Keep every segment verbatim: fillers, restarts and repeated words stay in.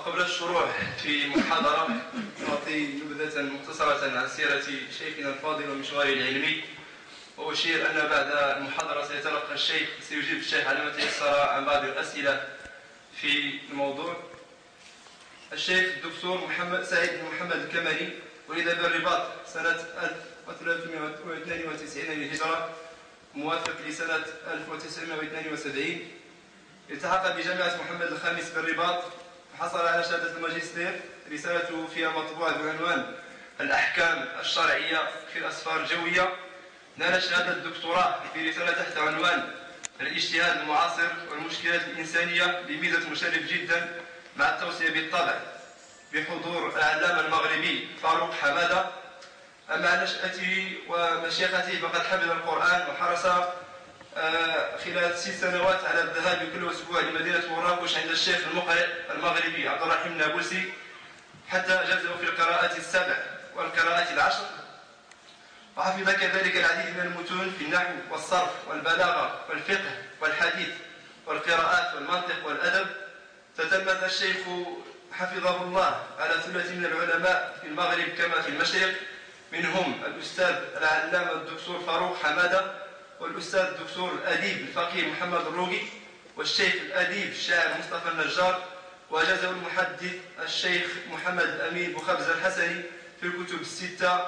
وقبل الشروع في محاضرة نعطي نبذة مختصرة عن سيرة شيخنا الفاضل ومشواره العلمي، وأشير أن بعد المحاضرة سيتلقى الشيخ سيجيب الشيخ على ما تيسر عن بعض الأسئلة في الموضوع. الشيخ الدكتور محمد سعيد بن محمد الكمالي ولد بالرباط سنة ألف وثلاثمائة واثنين وتسعين للهجرة موافق لسنة ألف وتسعمائة واثنين وسبعين. التحق بجامعة محمد الخامس بالرباط وحصل على شهادة الماجستير. رسالته فيها مطبوعة بعنوان الأحكام الشرعية في الأسفار الجوية. نال شهادة الدكتوراه في رسالة تحت عنوان الاجتهاد المعاصر والمشكلات الإنسانية بميزة مشرف جدا مع التوصية بالطبع بحضور العلامة المغربي فاروق حمادة. أما نشأته ومشيخته فقد حفظ القرآن وحرص خلال ست سنوات على الذهاب كل أسبوع لمدينة مراكش عند الشيخ المقرئ المغربي عبد الرحيم النابلسي حتى أجازه في القراءات السبع والقراءات العشر. وحفظ كذلك العديد من المتون في النحو والصرف والبلاغة والفقه والحديث والقراءات والمنطق والأدب. تتلمذ الشيخ حفظه الله على ثلة من العلماء في المغرب كما في المشرق، منهم الأستاذ العلامة الدكتور فاروق حمادة، والأستاذ الدكتور الأديب الفقيه محمد الروقي، والشيخ الأديب الشاعر مصطفى النجار، وأجازه المحدث الشيخ محمد الأمين بوخبز الحسني في الكتب الستة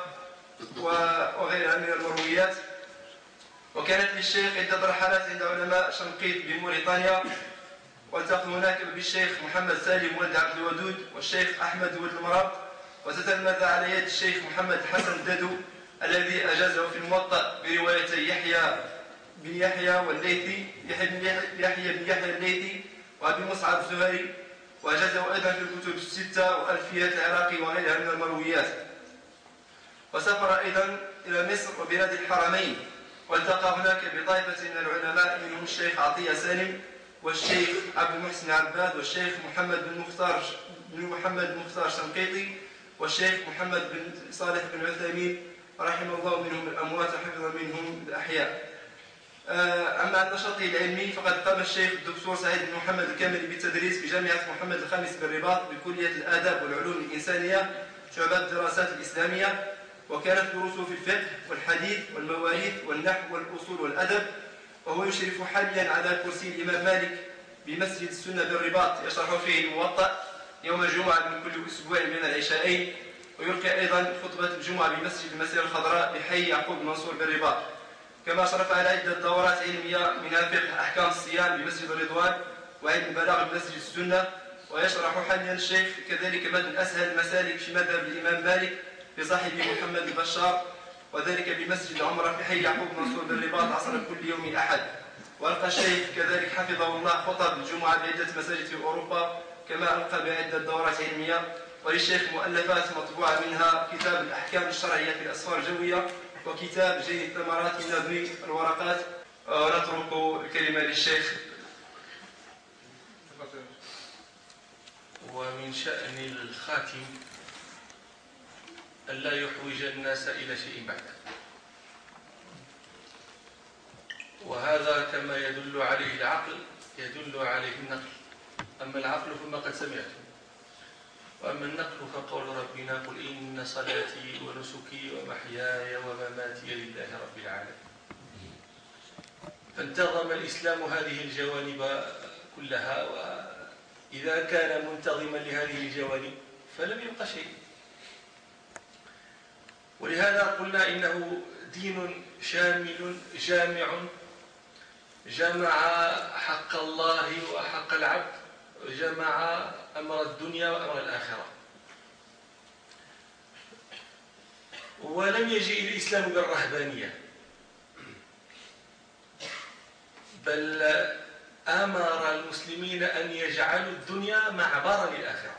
وغيرها من المرويات. وكانت للشيخ عدة رحلات عند علماء شنقيط بموريتانيا، والتقى هناك بالشيخ محمد سالم ولد عبد الودود والشيخ أحمد ولد المراب. وتتلمذ على يد الشيخ محمد حسن الددو الذي أجازه في الموطأ بروايتي يحيى بن يحيى والليثي يحيى بن يحيى بن يحيى الليثي وأبي مصعب الزهري، وأجازه أيضا في الكتب الستة وألفيات العراقي وغيرها من المرويات. وسافر أيضا إلى مصر وبلاد الحرمين، والتقى هناك بطائفة من العلماء منهم الشيخ عطية سالم والشيخ عبد المحسن عباد والشيخ محمد بن مختار بن محمد بن مختار شنقيطي والشيخ محمد بن صالح بن عثيمين رحم الله منهم الأموات وحفظ منهم الأحياء. أما عن نشاطه العلمي فقد قام الشيخ الدكتور سعيد بن محمد الكاملي بالتدريس بجامعة محمد الخامس بالرباط بكلية الآداب والعلوم الإنسانية شعبة الدراسات الإسلامية، وكانت دروسه في الفقه والحديث والمواريث والنحو والأصول والأدب. وهو يشرف حاليا على كرسي الإمام مالك بمسجد السنة بالرباط يشرح فيه الموطأ يوم الجمعة من كل أسبوع بين العشاءين، ويلقي أيضا خطبة الجمعة بمسجد المسيرة الخضراء بحي يعقوب منصور بالرباط. كما شرف على عدة دورات علمية منها فقه أحكام الصيام بمسجد الرضوان وعلم البلاغة بمسجد السنة. ويشرح حاليا الشيخ كذلك متن أسهل المسالك في مذهب الإمام مالك بصاحبه محمد البشار، وذلك بمسجد العمرة في حي يعقوب منصور بالرباط عصر كل يوم أحد. وألقى الشيخ كذلك حفظه الله خطب الجمعة بعدة مساجد في أوروبا، كما ألقى بعدة دورات علمية. وللشيخ مؤلفات مطبوعة منها كتاب الأحكام الشرعية في الأسفار الجوية وكتاب جيد الثمرات من نظم الورقات. ونترك الكلمة للشيخ. ومن شأن الخاتم ألا يحوج الناس إلى شيء بعده، وهذا كما يدل عليه العقل يدل عليه النقل. أما العقل فما قد سمعته، وأما النقل فقول ربنا قل إن صلاتي ونسكي ومحياي ومماتي لله رب العالمين. فانتظم الإسلام هذه الجوانب كلها، وإذا كان منتظما لهذه الجوانب فلم يبق شيء. ولهذا قلنا إنه دين شامل جامع جمع حق الله وحق العبد، جمع أمر الدنيا وأمر الآخرة. ولم يجئ الإسلام بالرهبانية، بل أمر المسلمين أن يجعلوا الدنيا معبرا للآخرة.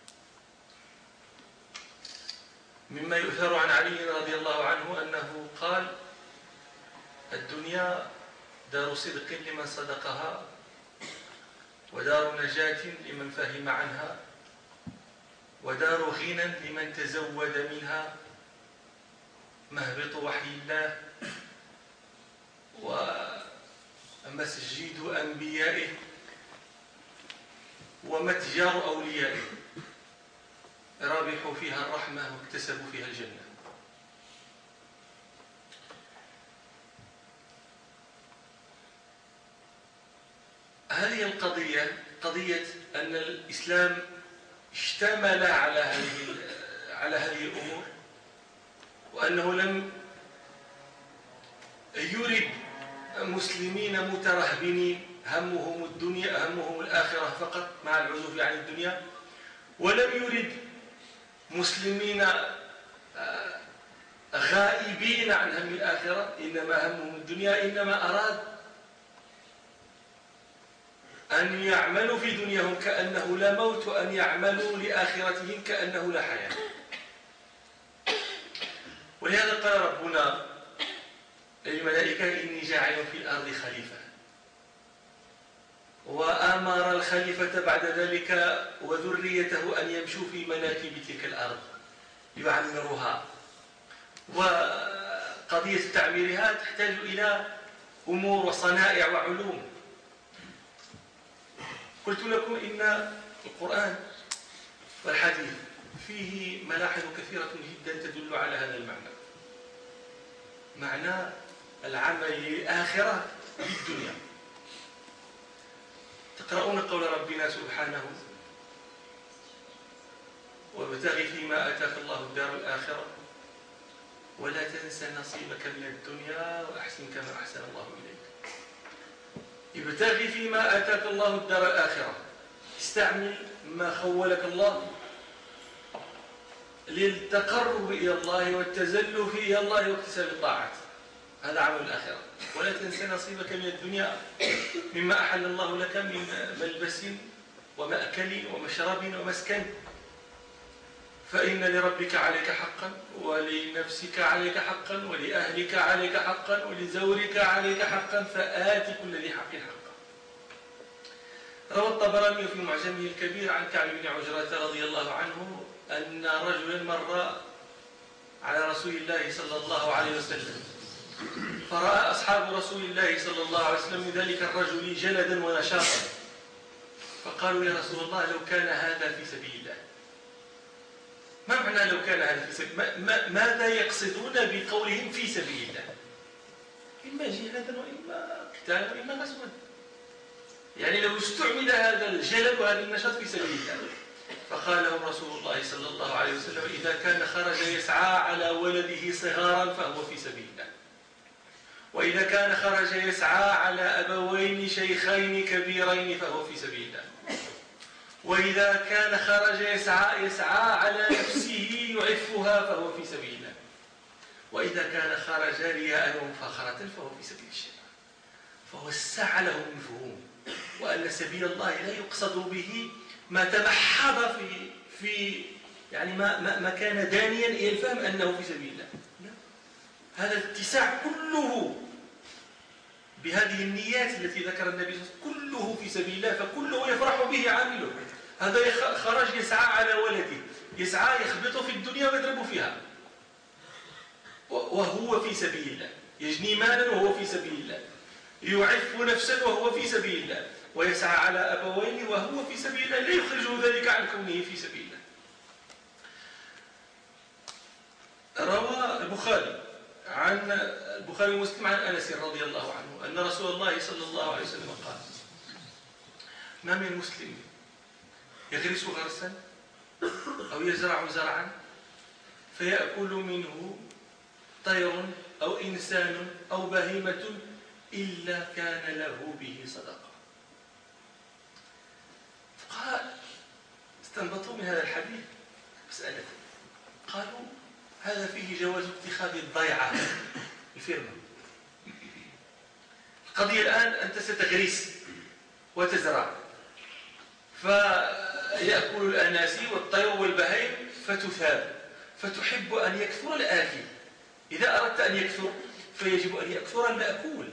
مما يؤثر عن علي رضي الله عنه أنه قال: الدنيا دار صدق لمن صدقها، ودار نجاة لمن فهم عنها، ودار غنى لمن تزود منها، مهبط وحي الله، ومسجد أنبيائه، ومتجار أوليائه رابحوا فيها الرحمة واكتسبوا فيها الجنة. هذه القضية قضية أن الإسلام اشتمل على هذه على هذه الأمور، وأنه لم يرد مسلمين مترهبنين همهم الدنيا همهم الآخرة فقط مع العزوف عن الدنيا، ولم يرد مسلمين غائبين عن هم الآخرة إنما همهم الدنيا، إنما أراد أن يعملوا في دنياهم كأنه لا موت، وأن يعملوا لآخرتهم كأنه لا حياة. ولهذا قال ربنا للملائكة إني جاعل في الأرض خليفة، وأمر الخليفة بعد ذلك وذريته أن يمشوا في مناكب تلك الأرض يعمروها. وقضية تعميرها تحتاج إلى أمور وصنائع وعلوم. قلت لكم إن القرآن والحديث فيه ملاحظ كثيرة جدا تدل على هذا المعنى، معنى العمل للآخرة في الدنيا. تقرؤون قول ربنا سبحانه وابتغ فيما آتاك الله الدار الآخرة ولا تنس نصيبك من الدنيا وأحسن كما أحسن الله إليك. ابتغ فيما آتاك الله الدار الآخرة، استعمل ما خولك الله للتقرب إلى الله والتزلف إلى الله واكتساب الطاعات، هذا عمل الآخرة. ولا تنس نصيبك من الدنيا مما أحل الله لك من ملبس ومأكل ومشرب ومسكن، فإن لربك عليك حقا ولنفسك عليك حقا ولأهلك عليك حقا ولزورك عليك حقا فآت كل ذي حق حقا. روى الطبراني في معجمه الكبير عن كعب بن عجرة رضي الله عنه أن رجلا مر على رسول الله صلى الله عليه وسلم، فرأى أصحاب رسول الله صلى الله عليه وسلم من ذلك الرجل جلدا ونشاطا، فقالوا يا رسول الله لو كان هذا في سبيل الله. ما معنى لو كان هذا في سبيل ما ما ماذا يقصدون بقولهم في سبيل الله؟ إما جهادا وإما قتالا وإما غزوا. يعني لو استعمل هذا الجلد وهذا النشاط في سبيل الله. فقال لهم رسول الله صلى الله عليه وسلم إذا كان خرج يسعى على ولده صغارا فهو في سبيل الله، وإذا كان خرج يسعى على أبوين شيخين كبيرين فهو في سبيل الله، وإذا كان خرج يسعى, يسعى على نفسه يعفها فهو في سبيل الله، وإذا كان خرج رياء ومفاخرة فهو في سبيل الشيطان. فوسع لهم المفهوم، وأن سبيل الله لا يقصد به ما تمحض في في يعني ما ما, ما كان دانيا إلى الفهم أنه في سبيل الله. لا. هذا الاتساع كله بهذه النيات التي ذكر النبي صلى الله عليه وسلم كله في سبيل الله، فكله يفرح به عامله. هذا خرج يسعى على ولده، يسعى يخبطه في الدنيا ويضربه فيها وهو في سبيل الله، يجني مالا وهو في سبيل الله، يعف نفسا وهو في سبيل الله، ويسعى على أبوين وهو في سبيل الله، لا يخرجه ذلك عن كونه في سبيل الله. روى البخاري عن البخاري ومسلم عن أنس رضي الله عنه أن رسول الله صلى الله عليه وسلم قال ما من مسلم يغرس غرسا أو يزرع زرعا فيأكل منه طير أو إنسان أو بهيمة إلا كان له به صدقة. قال استنبطوا من هذا الحديث مسألة، قالوا هذا فيه جواز اتخاذ الضيعة الفيرما. القضية الآن أنت ستغرس وتزرع فيأكل الأناسي والطير والبهيم فتثاب، فتحب أن يكثر الآكل. إذا أردت أن يكثر فيجب أن يكثر المأكول،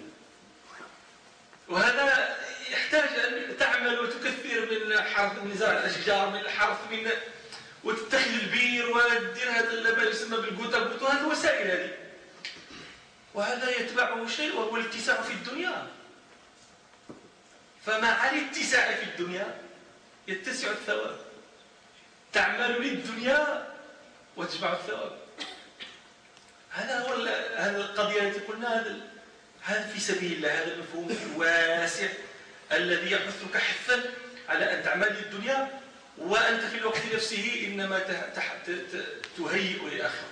وهذا يحتاج أن تعمل وتكثر من حرث من زرع الأشجار من الحرث من وتتخذ البير وتدير هذا ما يسمى بالقوتابوت، وهذه وسائل هذه. وهذا يتبعه شيء وهو الاتساع في الدنيا. فمع الاتساع في الدنيا يتسع الثواب. تعمل للدنيا وتجمع الثواب. هذا هو هذا القضية التي قلنا، هذا هذا في سبيل الله، هذا المفهوم الواسع الذي يحثك حثا على أن تعمل للدنيا وأنت في الوقت نفسه إنما تهيئ للآخرة.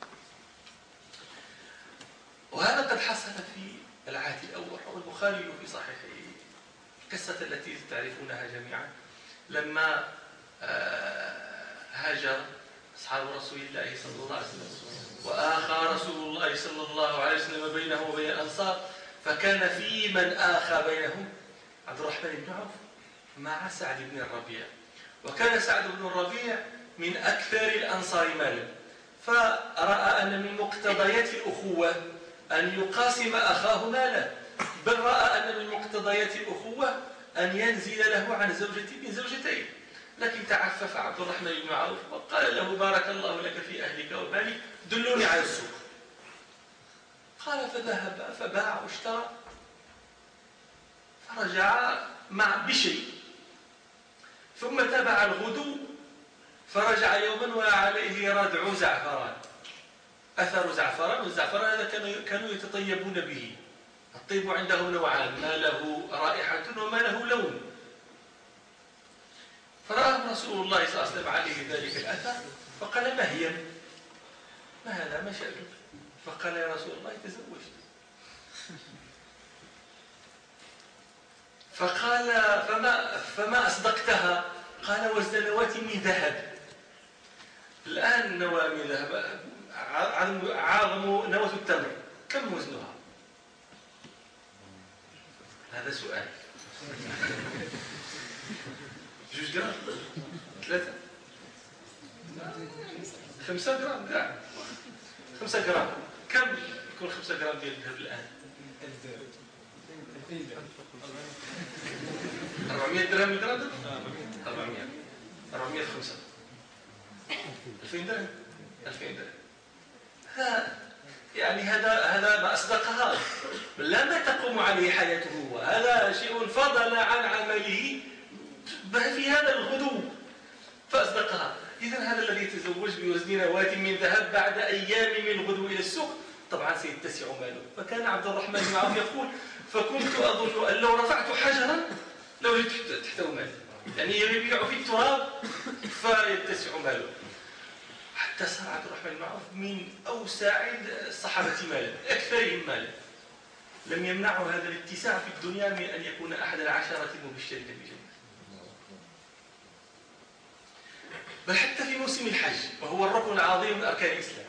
وهذا قد حصل في العهد الأول. والبخاري في صحيحه القصة التي تعرفونها جميعا لما هاجر أصحاب رسول الله صلى الله عليه وسلم وآخى رسول الله صلى الله عليه وسلم بينه وبين الأنصار، فكان في من آخى بينهم عبد الرحمن بن عوف مع سعد بن الربيع. وكان سعد بن الربيع من أكثر الأنصار مالا، فرأى أن من مقتضيات الأخوة أن يقاسم أخاه ماله، بل رأى أن من مقتضيات الأخوة أن ينزل له عن زوجة من زوجتين. لكن تعفف عبد الرحمن بن عوف وقال له: بارك الله لك في أهلك ومالك، دلوني على السوق. قال فذهب فباع واشترى، فرجع مع بشيء، ثم تبع الغدو فرجع يوما وعليه ردع زعفران، أثر زعفران. والزعفران هذا كانوا يتطيبون به. الطيب عندهم نوعان، ما له رائحة وما له لون. فرآه رسول الله صلى الله عليه وسلم عليه ذلك الأثر فقال: ما هي؟ ما هذا؟ ما شأنك؟ فقال: يا رسول الله تزوجت. فقال: فما, فما أصدقتها؟ قال: وزن نواة من ذهب. الآن نواة من ذهب عظم نواة التمر، كم وزنها؟ هذا سؤال. جوج جرام؟ ثلاثة؟ خمسة جرام؟ لا، خمسة جرام. كم يكون خمسة جرام ديال الذهب الآن؟ أربعمائة درهم الجرام؟ أربعمائة أربعمائة خمسة ألفين درهم ألفين درهم. ها يعني هذا هذا ما أصدقها، لا ما تقوم عليه حياته، وهذا شيء فضل عن عمله في هذا الغدو فأصدقها. إذا هذا الذي يتزوج بوزن نواة من ذهب بعد أيام من الغدو إلى السوق طبعا سيتسع ماله. فكان عبد الرحمن بن عوف يقول: فكنت أظن أن لو رفعت حجرا لو جدت تحته مال، يعني يبيع في التراب فيتسع ماله. حتى صار عبد الرحمن بن عوف من أوسع الصحابة مالا، أكثرهم مالا. لم يمنعه هذا الاتساع في الدنيا من أن يكون أحد العشرة المبشرين بالجنة. بل حتى في موسم الحج، وهو الركن العظيم من أركان الإسلام،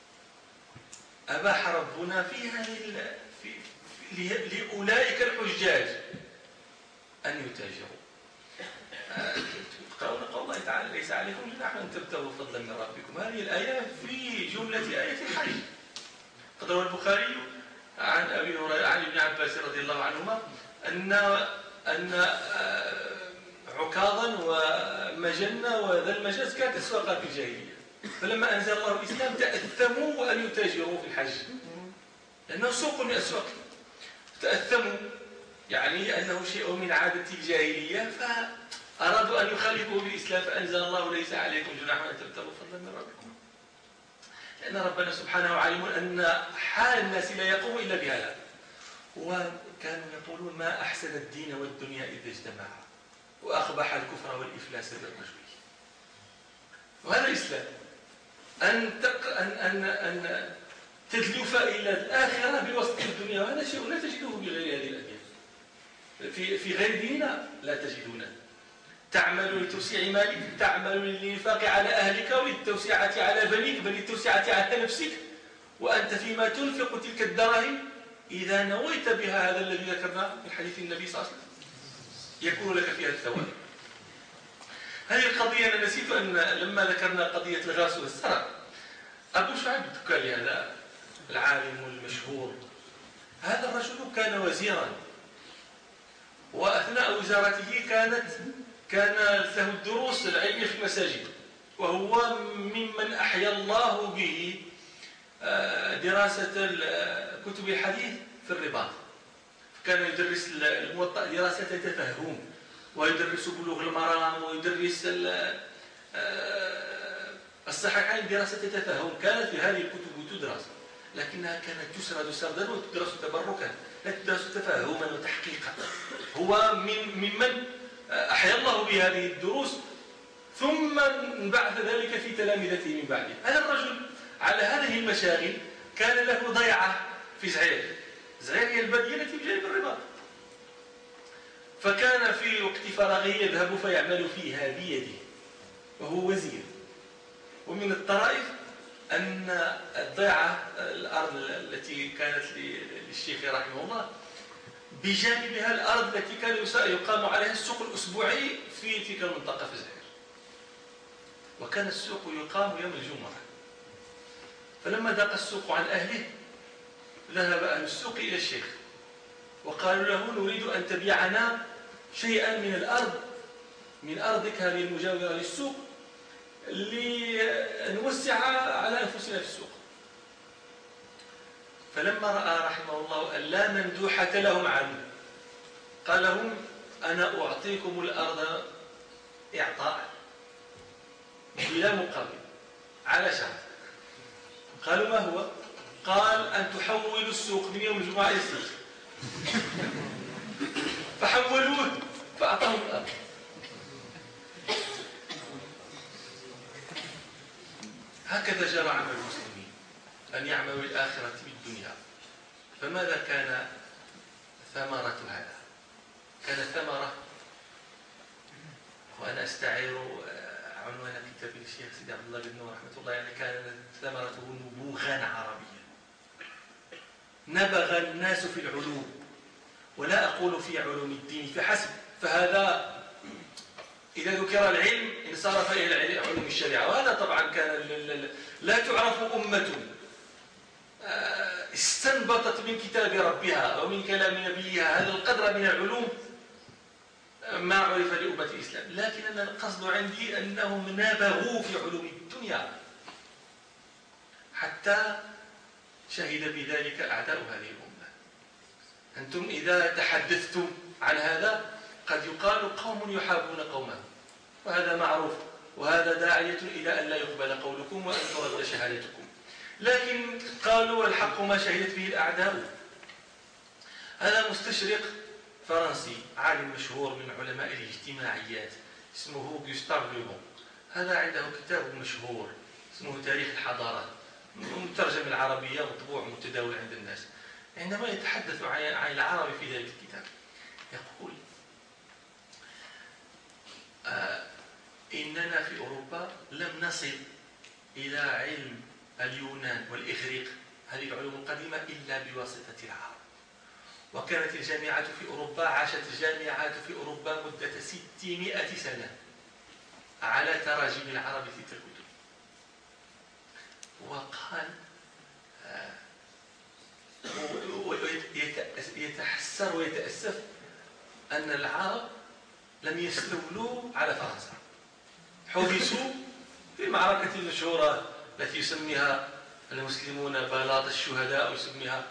أباح ربنا في هذه في في لأولئك الحجاج أن يتاجروا. تقرؤون قول الله تعالى: ليس عليكم جناح أن تبتغوا فضلا من ربكم. هذه الآية في جملة آية الحج. قد روى البخاري عن أبي هريرة عن ابن عباس رضي الله عنهما أن أن عكاظا ومجنة وذا المجاز كانت أسواقا في الجاهلية، فلما أنزل الله الإسلام تأثموا أن يتاجروا في الحج لأنه سوق من أسواق، تأثموا يعني أنه شيء من عادة الجاهلية، فأرادوا أن يخالفوا بالإسلام فأنزل الله: ليس عليكم جناح أن تبتغوا فضلا من ربكم. لأن ربنا سبحانه عليم أن حال الناس لا يقوم إلا بهذا. وكانوا يقولون: ما أحسن الدين والدنيا إذا اجتمعا، وأقبح الكفر والإفلاس بالرجل. وهذا الإسلام أن تق... أن أن أن تدلف إلى الآخرة بوسط الدنيا، وهذا شيء لا تجده بغير هذه الأديان. في في غير ديننا لا تجدونه. تعمل لتوسيع مالك، تعمل للإنفاق على أهلك وللتوسعة على بنيك، بل للتوسعة على نفسك، وأنت فيما تنفق تلك الدراهم إذا نويت بها هذا الذي ذكرناه في حديث النبي صلى الله عليه وسلم يكون لك فيها الثواب. هذه القضية أنا نسيت أن لما ذكرنا قضية الغاص والسرقة، أبو شعيب الدكالي هذا العالم المشهور، هذا الرجل كان وزيرا، وأثناء وزارته كانت كان له الدروس العلمية في المساجد، وهو ممن أحيا الله به دراسة كتب الحديث في الرباط. كان يدرس الموطأ دراسة تفهم، ويدرس بلوغ المرام ويدرس الصحيحين دراسة تتفهم. كانت في هذه الكتب تدرس، لكنها كانت تسرد سردا وتدرس تبركا، لا تدرس تفاهما وتحقيقا. هو من ممن أحيا الله بهذه الدروس، ثم انبعث ذلك في تلامذته من بعده. هذا الرجل على هذه المشاغل كان له ضيعة في زعير. زعير هي البادية التي بجانب الرباط، فكان في وقت فراغه يذهب فيعمل فيها بيده وهو وزير. ومن الطرائف أن الضيعة الأرض التي كانت للشيخ رحمه الله بجانبها الأرض التي كان يقام عليها السوق الأسبوعي في تلك المنطقة في زعير، وكان السوق يقام يوم الجمعة. فلما ضاق السوق عن أهله ذهب أهل السوق إلى الشيخ وقالوا له نريد أن تبيعنا شيئا من الأرض، من أرضك هذه المجاورة للسوق، لنوسع على أنفسنا في السوق. فلما رأى رحمه الله أن لا مندوحة لهم عنه قال لهم أنا أعطيكم الأرض إعطاء بلا مقابل على شرط. قالوا ما هو؟ قال أن تحولوا السوق من يوم الجمعة إلى السبت. فحولوه فأعطاهم الأرض. هكذا جرى عمل المسلمين، أن يعملوا الآخرة بالدنيا. فماذا كان ثمرة هذا؟ كان ثمرة، وأنا أستعير عنوان كتاب الشيخ سيدي عبد الله بن نور رحمة الله، يعني كان ثمرته نبوغا عربيا. نبغ الناس في العلوم، ولا أقول في علوم الدين فحسب، فهذا إذا ذكر العلم انصرف إلى علوم الشريعة. وهذا طبعا كان لا تعرف أمة استنبطت من كتاب ربها أو من كلام نبيها هذا القدر من العلوم ما عرف لأمة الإسلام. لكن أنا القصد عندي أنهم نابغوا في علوم الدنيا حتى شهد بذلك أعداء هذه الأمة. أنتم إذا تحدثتم عن هذا قد يقال قوم يحابون قومهم، وهذا معروف، وهذا داعية إلى أن لا يقبل قولكم وأن ترد شهادتكم. لكن قالوا الحق ما شهدت به الأعداء. هذا مستشرق فرنسي عالم مشهور من علماء الاجتماعيات اسمه جوستاف لو بون. هذا عنده كتاب مشهور اسمه تاريخ الحضارات، مترجم العربية مطبوع متداول عند الناس. عندما يتحدث عن العرب في ذلك الكتاب يقول آه إننا في أوروبا لم نصل إلى علم اليونان والإغريق هذه العلوم القديمة إلا بواسطة العرب. وكانت الجامعات في أوروبا، عاشت الجامعات في أوروبا مدة ستمائة سنة على تراجم العرب في تلك الكتب. وقال آه يتحسر ويتأسف أن العرب لم يستولوا على فرنسا، حبسوا في معركة مشهورة التي يسميها المسلمون بلاط الشهداء، ويسميها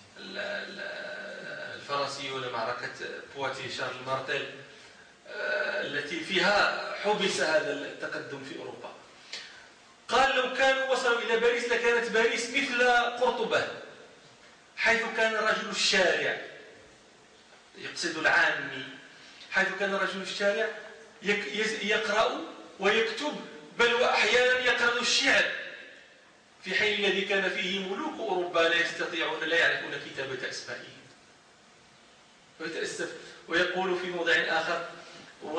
الفرنسيون معركة بواتي شارل مارتل، التي فيها حبس هذا التقدم في أوروبا. قال لو كانوا وصلوا إلى باريس لكانت باريس مثل قرطبة، حيث كان رجل الشارع، يقصد العامي، حيث كان رجل الشارع يقرأ ويكتب، بل وأحيانا يقرأ الشعر، في حين الذي كان فيه ملوك أوروبا لا يستطيعون لا يعرفون كتابة أسمائهم. ويتأسف ويقول في موضع آخر و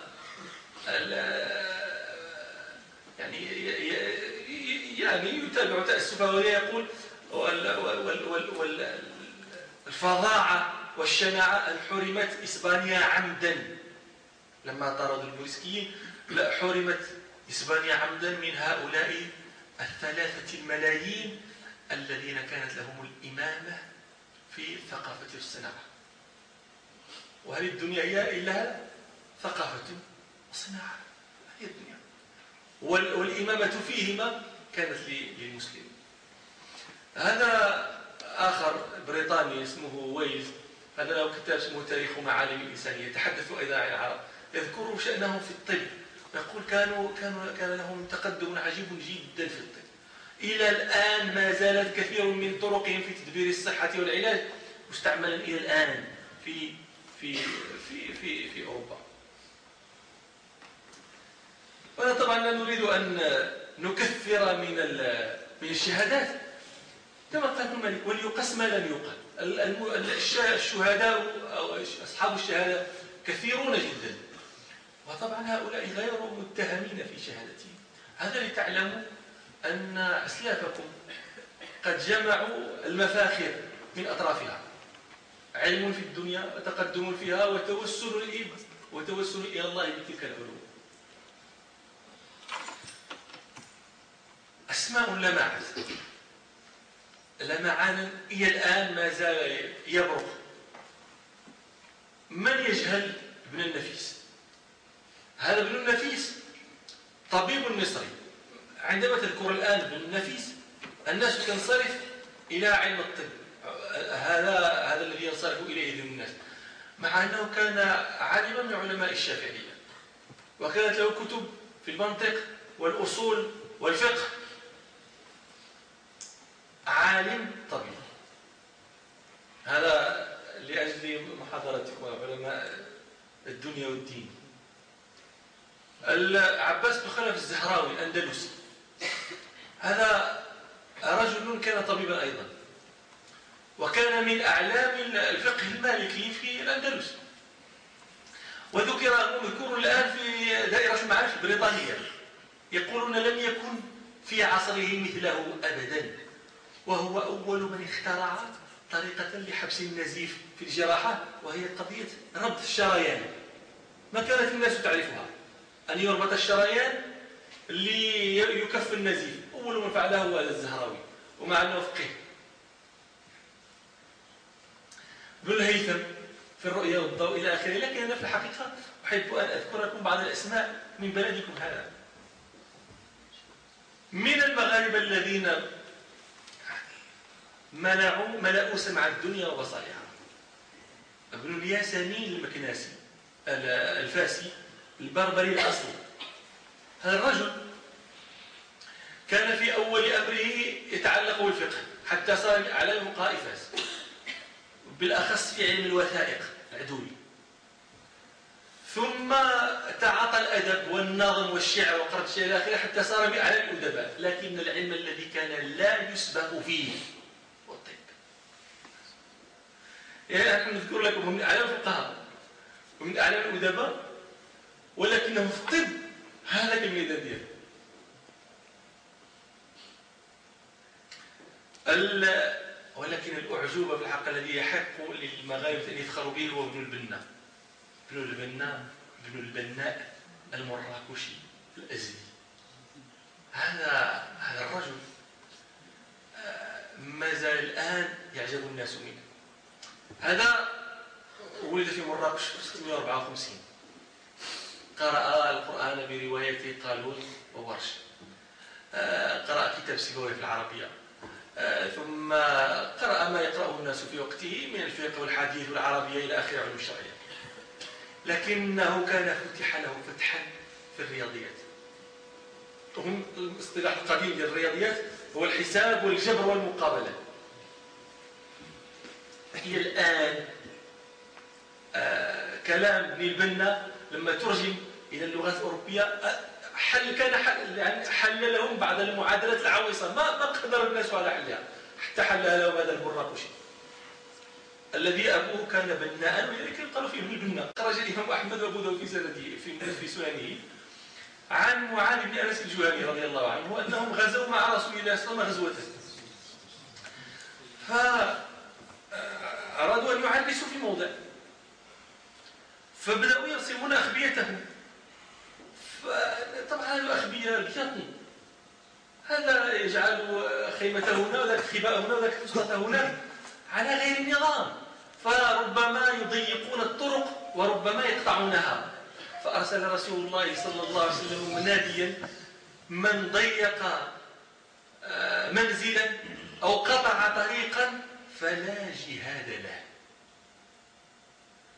يعني يعني يتابع تأسفه ويقول والفظاعة والشناعة أن حرمت إسبانيا عمدا لما طردوا الموريسكيين، لا حرمت إسبانيا عمدا من هؤلاء الثلاثة الملايين الذين كانت لهم الإمامة في الثقافة والصناعة. وهل الدنيا هي إلا ثقافة وصناعة؟ هي الدنيا، والإمامة فيهما كانت للمسلمين. هذا آخر بريطاني اسمه ويلز، هذا له كتاب اسمه تاريخ معالم الإنسانية، يتحدث أيضا عن العرب، يذكر شأنهم في الطب، يقول كانوا كانوا كان لهم تقدم عجيب جدا في الطب. إلى الآن ما زالت كثير من طرقهم في تدبير الصحة والعلاج مستعملا إلى الآن في في في في في أوروبا. وأنا طبعا لا نريد أن نكثر من من الشهادات كما قال ابن مالك، وليقس ما لم يقل. الشهداء أو أصحاب الشهادة كثيرون جدا، وطبعا هؤلاء غير متهمين في شهادتهم. هذا لتعلموا أن أسلافكم قد جمعوا المفاخر من أطرافها، علم في الدنيا وتقدم فيها وتوسل إلى وتوسل إلى الله بتلك العلوم. أسماء لمعت لمعانا إلى الآن ما زال يبرق. من يجهل ابن النفيس؟ هذا ابن النفيس طبيب مصري. عندما تذكر الآن ابن النفيس الناس تنصرف إلى علم الطب، هذا هذا الذي ينصرف إليه ذهن الناس، مع أنه كان عالما من علماء الشافعية، وكانت له كتب في المنطق والأصول والفقه. عالم طبيب. هذا لأجل محاضرتكم علماء الدنيا والدين. العباس بن خلف الزهراوي الأندلسي، هذا رجل كان طبيبا أيضا، وكان من أعلام الفقه المالكي في الأندلس، وذكر مذكور الآن في دائرة المعارف البريطانية. يقولون لم يكن في عصره مثله أبدا، وهو أول من اخترع طريقة لحبس النزيف في الجراحة، وهي قضية ربط الشريان. ما كانت الناس تعرفها، أن يربط الشريان ليكف النزيف. أول من فعله هو الزهراوي، ومع أنه فقيه. ابن الهيثم في الرؤيا والضوء إلى آخره. لكن أنا في الحقيقة أحب أن أذكر لكم بعض الأسماء من بلدكم هذا. من المغاربة الذين منعوا ملأوا سمع الدنيا وبصرها، ابن الياسمين المكناسي الفاسي البربري الأصلي. هذا الرجل كان في أول أمره يتعلق بالفقه حتى صار من أعلام فقهاء فاس، بالأخص في علم الوثائق العدوي. ثم تعاطى الأدب والنظم والشعر وقرأ الشعر إلى آخره حتى صار من أعلام الأدباء. لكن العلم الذي كان لا يسبق فيه هو الطب. يعني نحن نذكر لكم من أعلام الفقهاء ومن أعلام الأدباء، ولكنه في الطب هذا الميدان ديالو. ولكن الأعجوبة في الحق الذي يحق للمغاربة أن يفخروا به هو ابن البنا. ابن البنا ابن البناء المراكشي الأزدي. هذا هذا الرجل ما زال الآن يعجب الناس منه. هذا ولد في مراكش في ستمائة وأربعة وخمسين. قرأ القرآن برواية قالون وورش. قرأ كتاب سيبويه في العربية. ثم قرأ ما يقرأه الناس في وقته من الفقه والحديث والعربية إلى آخر علوم الشرعية. لكنه كان فتح له فتحا في الرياضيات. هم الاصطلاح القديم للرياضيات هو الحساب والجبر والمقابلة. هي الآن آه كلام ابن البنا لما ترجم إلى اللغات الأوروبية حل كان حل, يعني حل لهم بعد المعادلات العويصة ما ما قدر الناس على حلها، حتى حلها لهم هذا المراكشي الذي أبوه كان بناء، ولذلك قالوا فيه ابن البنا. خرج الإمام أحمد وأبو داود في سنده في في سننه عن معاذ بن أنس الجهني رضي الله عنه أنهم غزوا مع رسول الله صلى الله عليه وسلم غزوة، فأرادوا أن يعرسوا في موضع، فبدأوا يرسمون أخبيتهم. طبعا الأخبية البياطن، هذا يجعل خيمته هنا وذاك خباءه هنا وذاك فسطته هنا على غير النظام، فربما يضيقون الطرق وربما يقطعونها. فأرسل رسول الله صلى الله عليه وسلم مناديا: من ضيق منزلا أو قطع طريقا فلا جهاد له.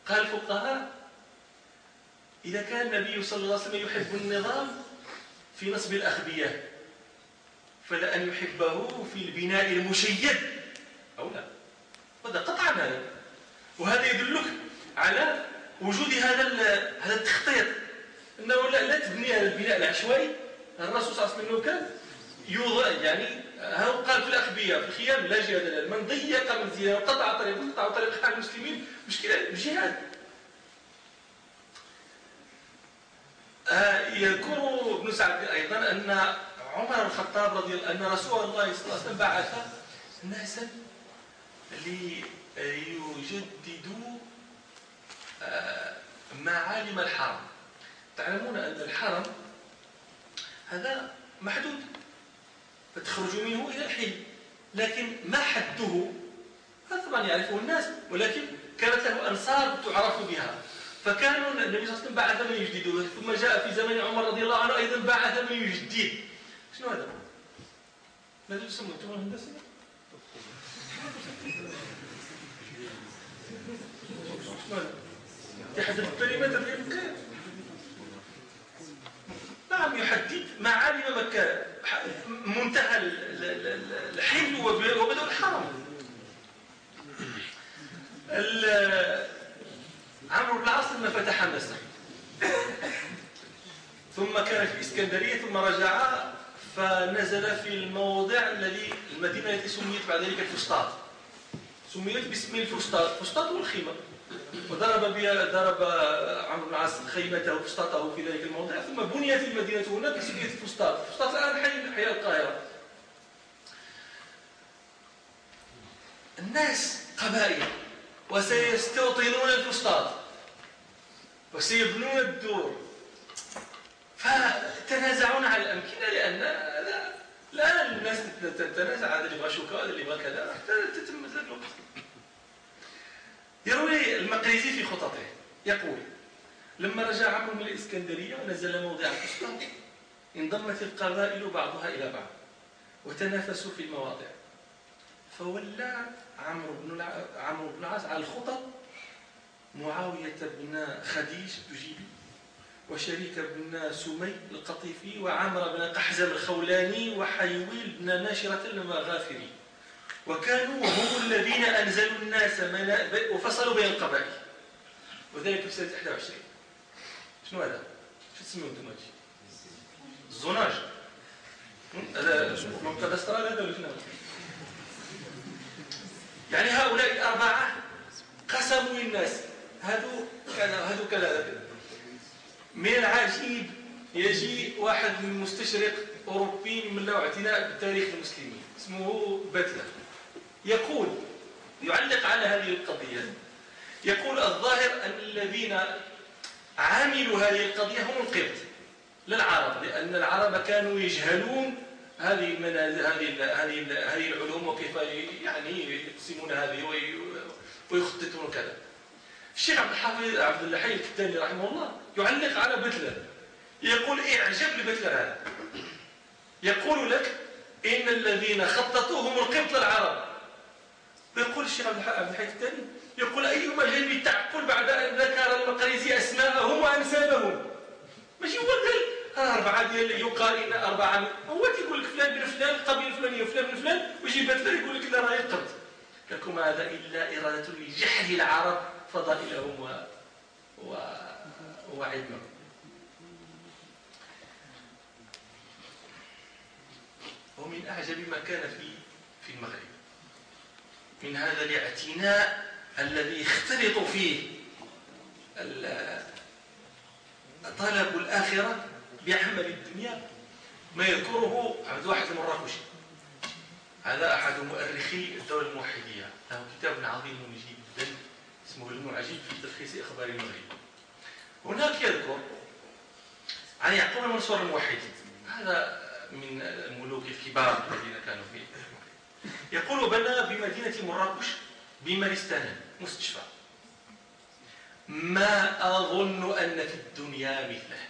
قال الفقهاء إذا كان النبي صلى الله عليه وسلم يحب النظام في نصب الأخبية فلأن يحبه في البناء المشيد أو لا، هذا قطعا هذا. وهذا يدلك على وجود هذا هذا التخطيط، أنه لا, لا تبني هذا البناء العشوائي. الرسول صلى الله عليه وسلم كان يوضع يعني هو قال في الأخبية في الخيام لا جهاد، من ضيق من زيادة وقطع طريق قطع طريق حال المسلمين مشكلة الجهاد. آه يذكر ابن سعد أيضا أن عمر الخطاب رضي الله عنه أن رسول الله صلى الله عليه وسلم بعث ناسا ليجددوا آه معالم الحرم. تعلمون أن الحرم هذا محدود فتخرجوا منه إلى الحل، لكن ما حده هذا طبعا يعرفه الناس، ولكن كانت له أنصار تعرف بها. فكانوا النبي صلى الله عليه وسلم بعث من يجدده، ثم جاء في زمن عمر رضي الله عنه أيضا بعث من يجدد. شنو هذا؟ ماذا تسمون أنتم الهندسة؟ شنو هذا؟ يحدد البريمتر ديال مكة. نعم يحدد معالم مكة، منتهى الحل وبدء الحرم. عمرو بن العاص لما فتح مصر ثم كان في الإسكندرية ثم رجع فنزل في الموضع الذي المدينة التي سميت بعد ذلك الفسطاط، سميت باسم الفسطاط، فسطاط والخيمة، وضرب بها ضرب عمرو بن العاص خيمته فسطاطه في ذلك الموضع، ثم بنيت المدينة هناك باسم الفسطاط. الفسطاط الآن حي حي القاهرة. الناس قبائل وسيستوطنون الفسطاط وسيبنون الدور، فتنازعون على الأمكنة لأن لا, لا الناس تتنازع، هذا اللي يبغى شوكة هذا اللي يبغى كذا حتى تتم ذلك الوقت. يروي المقريزي في خططه يقول لما رجع عمرو من الإسكندرية ونزل موضع الفسطاط انضمت القبائل بعضها إلى بعض وتنافسوا في المواضع، فولى عمرو بن عمرو بن العاص على الخطط معاوية بن خديج التجيبي وشريك بن سمي القطيفي وعمر بن قحزم الخولاني وحيويل بن ناشرة المغافري، وكانوا هم الذين أنزلوا الناس وفصلوا بين القبائل، وذلك في سنة إحدى وعشرين. شنو هذا؟ شو تسميه انتم هادشي؟ الزوناج. هذا منطقة استرال هذا ولا شنو؟ يعني هؤلاء الأربعة قسموا للناس هذو كذا هذو كذا. من العجيب يجي واحد من مستشرق أوروبي من له اعتناء بتاريخ المسلمين اسمه باتلر، يقول يعلق على هذه القضية، يقول الظاهر أن الذين عاملوا هذه القضية هم القبط لا العرب، لأن العرب كانوا يجهلون هذه المنازل هذه هذه هذه العلوم وكيف يعني يقسمون هذه ويخططون كذا. الشيخ عبد الحافظ عبد الحي الكتاني رحمه الله يعلق على بتلر، يقول اعجب لبتلر هذا، يقول لك إن الذين خططوا هم القبط العرب. ويقول الشيخ عبد الحي الكتاني يقول أيما جانب التعقل بعد أن ذكر المقريزي أسماءهم وأنسابهم، ماشي هو قال أربعة ديال يقال إن أربعة، هو تيقول لك فلان بن فلان القبيلة الفلانية وفلان بن فلان، ويجي بتلر يقول لك لا راه يقبط. لكم هذا إلا إرادة لجحد العرب فضائلهم و... و... وعلمهم. ومن أعجب ما كان في في المغرب من هذا الاعتناء الذي يختلط فيه طلب الآخرة بعمل الدنيا ما يذكره عبد الواحد المراكشي، هذا أحد مؤرخي الدولة الموحدية، له كتاب عظيم جدا اسمه المعجب في تلخيص أخبار المغرب. هناك يذكر عن يعقوب المنصور الموحدي، هذا من الملوك الكبار الذين كانوا فيه، يقول بنى بمدينة مراكش بمارستان مستشفى ما أظن أن في الدنيا مثله.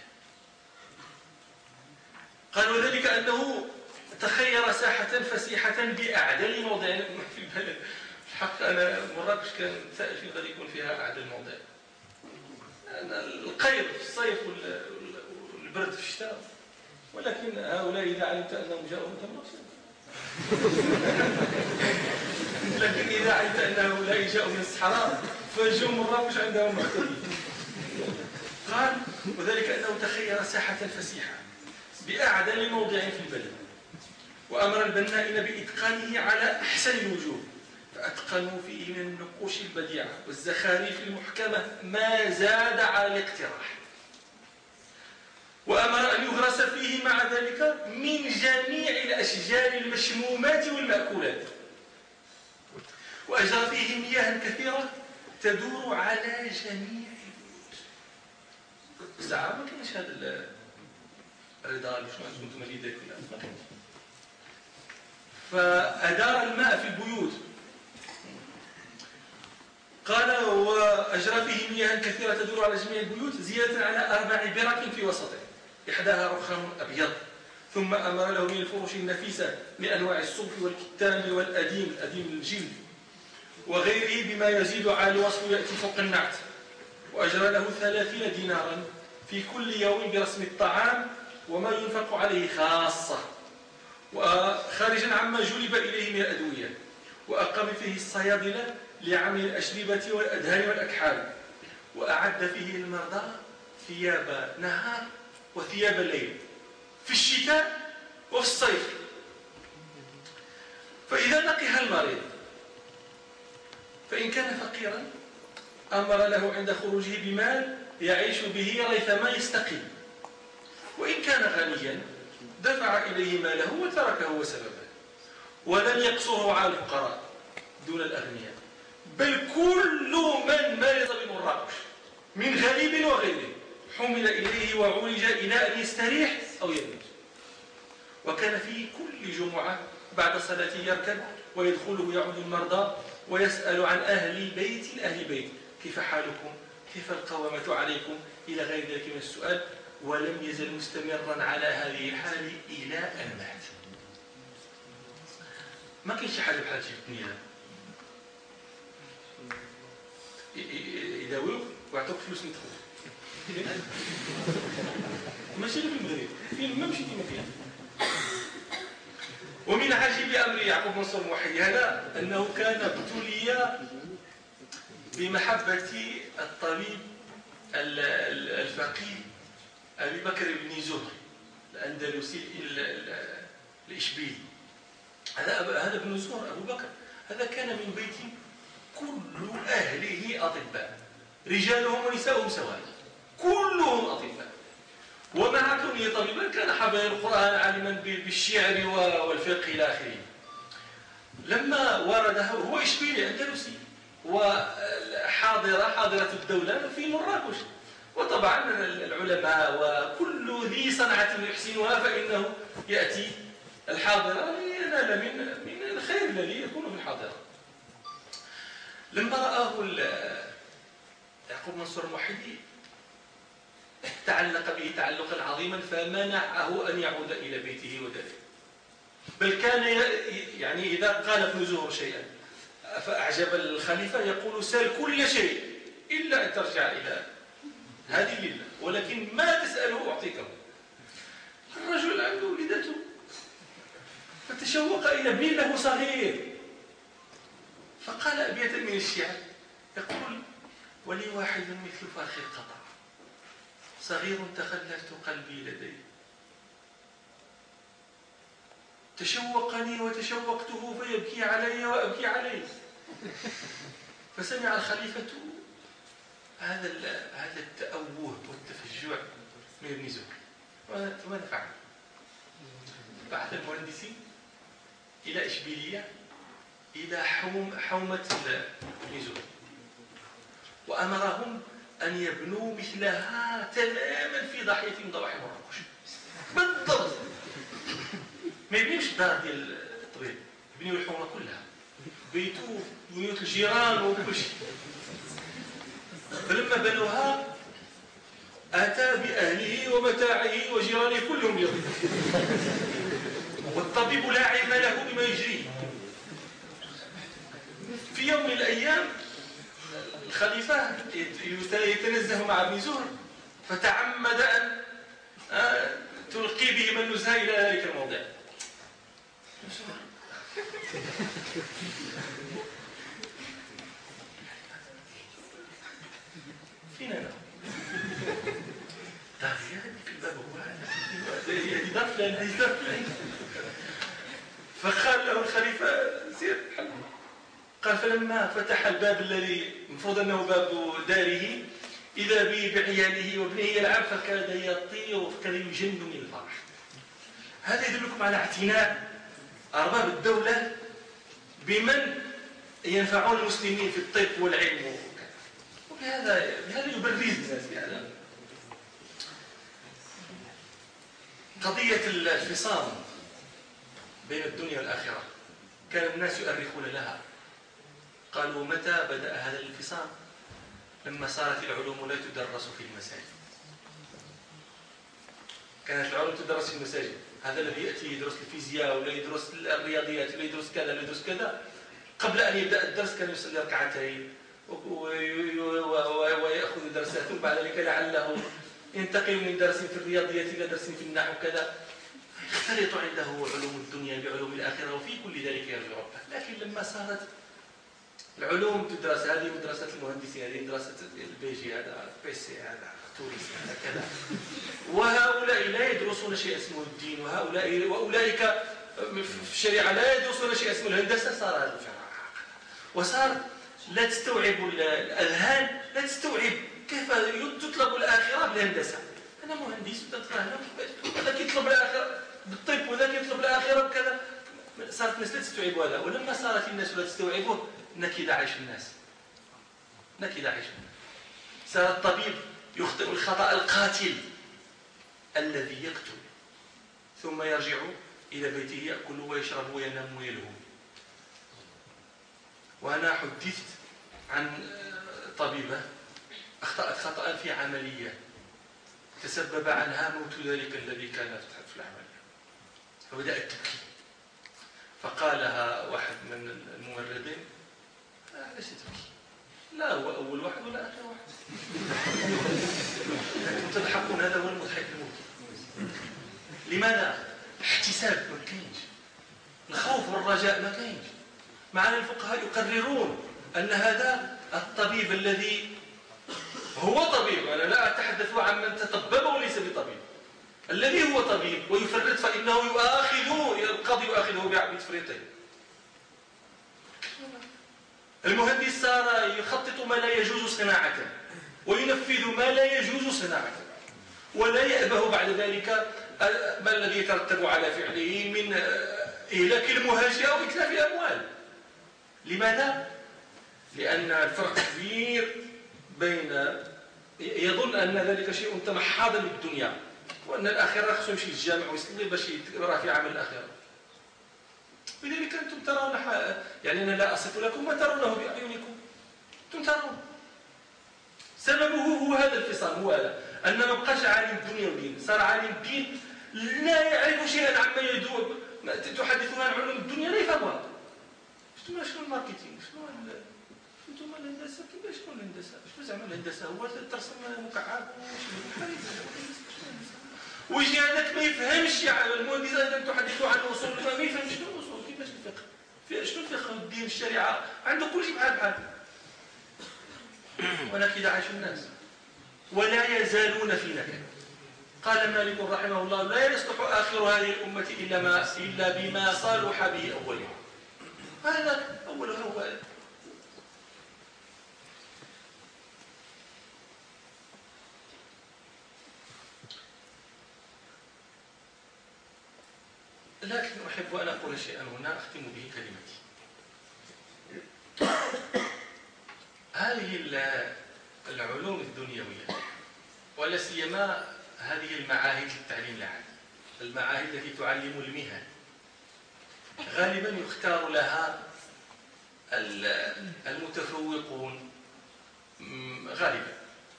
قالوا ذلك أنه تخير ساحة فسيحة بأعدل موضع في البلد. الحق أنا مراكش كان سائل في البلد يكون فيها أعدل موضع، القيض في الصيف والبرد في الشتاء، ولكن هؤلاء إذا علمت أنهم جاءوا تمرس. لكن إذا علمت أن هؤلاء جاءوا من الصحراء فجوا مرة مش عندهم معتدين. قال وذلك أنه تخير ساحة فسيحة بأعدل موضع في البلد، وأمر البنائين بإتقانه على أحسن الوجوه، فأتقنوا فيه من النقوش البديعة والزخارف المحكمة ما زاد على الاقتراح، وأمر أن يغرس فيه مع ذلك من جميع الأشجار المشمومات والمأكولات، وأجرى فيه مياه كثيرة تدور على جميع البيوت. الساعة ما كانش هذا الرضا اللي شنو كنتم اللي داير كلها ما كانش. فأدار الماء في البيوت. قال وأجرى فيه مياه كثيرة تدور على جميع البيوت زيادة على أربع برك في وسطه، إحداها رخام أبيض، ثم أمر له من الفرش النفيسة لأنواع الصوف والكتان والأديم، الأديم الجلد وغيره بما يزيد على الوصف يأتي فوق النعت، وأجرى له ثلاثين دينارا في كل يوم برسم الطعام وما ينفق عليه خاصة، وخارجا عما جلب إليه من الأدوية، وأقام فيه الصيادلة لعمل الأشربة والأدهان والأكحال، وأعد فيه المرضى ثياب نهار وثياب ليل في الشتاء وفي الصيف. فإذا لقيها المريض فإن كان فقيرا أمر له عند خروجه بمال يعيش به ريثما يستقيم، وإن كان غنيا دفع إليه ماله وتركه وسببه، ولم يقصره على الفقراء دون الأغنياء، بل كل من مرض بمراقش من غريب وغيره حمل إليه وعولج إلى أن يستريح أو يموت. وكان في كل جمعة بعد صلاة يركب ويدخله يعود المرضى ويسأل عن أهل بيت أهل بيت كيف حالكم، كيف القوامة عليكم، إلى غير ذلك من السؤال، ولم يزل مستمرا على هذه الحال إلى أن مات. ما كاين شي حاجة بحال شي في الدنيا يداويوك ويعطوك فلوس ندخل ماشي في المغرب، فين ما مشيتي ما فيها. ومن عجيب أمر يعقوب منصور الموحدي هذا أنه كان ابتلي بمحبة الطبيب الفقيه أبي بكر بن زهر الأندلسي الإشبيلي. هذا هذا ابن زهر أبو بكر هذا كان من بيت كل أهله أطباء، رجالهم ونساؤهم سواء، كلهم أطباء. ومع كونه طبيبا كان حافظ القرآن عالما بالشعر والفقه إلى آخره. لما ورد هو إشبيلي أندلسي وحاضرة حاضرة الدولة في مراكش، وطبعا العلماء وكل ذي صنعة يحسنها فإنه يأتي الحاضرة لينال من من الخير الذي يكون في الحاضرة. لما رآه يعقوب منصور الموحدي تعلق به تعلقا عظيما فمنعه أن يعود إلى بيته وداره، بل كان يعني إذا قال ابن زهر شيئا فأعجب الخليفة يقول سال كل شيء إلا أن ترجع إلى هذه لله، ولكن ما تسأله أعطيكه. الرجل عنده ولدته فتشوق إلى ابن له صغير، فقال أبيات من الشعر يقول ولي واحد مثل فرخ القطع صغير تخلفت قلبي لديه، تشوقني وتشوقته فيبكي علي وأبكي عليه. فسمع الخليفة هذا هذا التأوه والتفجع من ابن زهر، فماذا فعل؟ بعث المهندسين إلى إشبيلية إلى حوم حومة ابن زهر، وأمرهم أن يبنوا مثلها تماما في ضاحية من ضواحي مراكش بالضبط. ما يبنيوش الدار ديال الطبيب، يبنيو الحومة كلها، بيتو بيوت الجيران وكل شيء. فلما بنوها أتى بأهله ومتاعه وجيرانه كلهم يوم، والطبيب لا علم له بما يجري. في يوم من الأيام الخليفة يتنزه مع ابن زهر فتعمد أن تلقي بهم النزهة إلى ذلك الموضع. فين أنا؟ طاغية في الباب هو هذا دار فلان هذه دار فلان. فقال له الخليفة سير حلهم. قال فلما فتح الباب الذي المفروض أنه باب داره إذا به بعياله وابنه يلعب فكاد يطير فكاد يجن من الفرح. هذا يدلكم على اعتناء أرباب الدولة بمن ينفعون المسلمين في الطب والعلم، وبهذا بهذا يبرز الناس بهذا. قضية الفصام بين الدنيا والآخرة كان الناس يؤرخون لها. قالوا متى بدأ هذا الانفصام؟ لما صارت العلوم لا تدرس في المساجد. كانت العلوم تدرس في المساجد، هذا الذي يأتي يدرس الفيزياء ولا يدرس الرياضيات ولا يدرس كذا ولا يدرس كذا، قبل أن يبدأ الدرس كان يصلي ركعتين ويأخذ درسات، ثم بعد ذلك لعله ينتقل من درس في الرياضيات إلى درس في النحو كذا، يختلط عنده علوم الدنيا بعلوم الآخرة، وفي كل ذلك يرجو ربه. لكن لما صارت العلوم تدرس، هذه مدرسة المهندسين، هذه مدرسة البيجي، هذا بيسي، هذا توريس، هذا كذا، وهؤلاء لا يدرسون شيء اسمه الدين، وهؤلاء وأولئك في الشريعة لا يدرسون شيء اسمه الهندسة. صار هذا الفرق، وصار لا تستوعب الأذهان، لا تستوعب كيف تطلب الآخرة بالهندسة. أنا مهندس وذاك يطلب الآخرة بالطب وذاك يطلب الآخرة وكذا. صارت الناس لا تستوعب هذا، ولما صارت الناس لا تستوعبه نكد عيش الناس، نكد عيش الناس. صار الطبيب يخطئ الخطأ القاتل الذي يقتل، ثم يرجع إلى بيته يأكل ويشرب وينام ويلهو. وأنا حدثت عن طبيبة أخطأت خطأ في عملية تسبب عنها موت ذلك الذي كان في العملية، فبدأت تبكي. فقالها واحد من الممرضين ليش تبكي؟ لا هو أول واحد ولا آخر واحد. أنتم تضحكون، هذا هو المضحك الموت. لماذا؟ احتساب ما كاينش، الخوف والرجاء ما كاينش. معنا الفقهاء يقررون أن هذا الطبيب الذي هو طبيب، أنا لا أتحدث عن من تطبب وليس بطبيب، الذي هو طبيب ويفرط فإنه يؤاخذه، القاضي يؤاخذه بتفريطه. المهندس صار يخطط ما لا يجوز صناعته وينفذ ما لا يجوز صناعته، ولا يأبه بعد ذلك ما الذي يترتب على فعله من إهلاك المهاجة وإتلاف الأموال. لماذا؟ لأن الفرق كبير بين يظن أن ذلك شيء تمحض للدنيا، وأن الآخرة خصو يمشي للجامع ويصلي باش يرى في عمل الآخرة. لذلك أنتم ترون، يعني أنا لا أصف لكم ما ترونه بأعينكم، أنتم ترون. سببه هو هذا الفصام، هو هذا أن ما بقاش عالم الدنيا ودين، صار عالم الدين لا يعرف شيئا عما يدور. تحدثون عن علوم الدنيا لا يفهمها. شنو شنو الماركتينغ، شنو انتم الهندسه، كيفاش شنو الهندسه؟ شنو زعما الهندسه؟ هو ترسم مكعب ويجي هذاك ما يفهمش، يعني المهندس اذا تحدثوا عن الاصول ما يفهمش شنو الاصول، كيفاش الفقه، في شنو الفقه والدين الشريعه، عنده كل شيء بحال بحال. ونكد عيش الناس ولا يزالون في نكد. قال مالك رحمه الله لا يصلح آخر هذه الأمة إلا, ما إلا بما صالح به أولها. هذا أولها هو هذا. لكن أحب أن أقول شيئا هنا أختم به كلمتي. هذه العلوم الدنيوية ولا سيما هذه المعاهد للتعليم العالي، المعاهد التي تعلم المهن، غالبا يختار لها المتفوقون غالبا،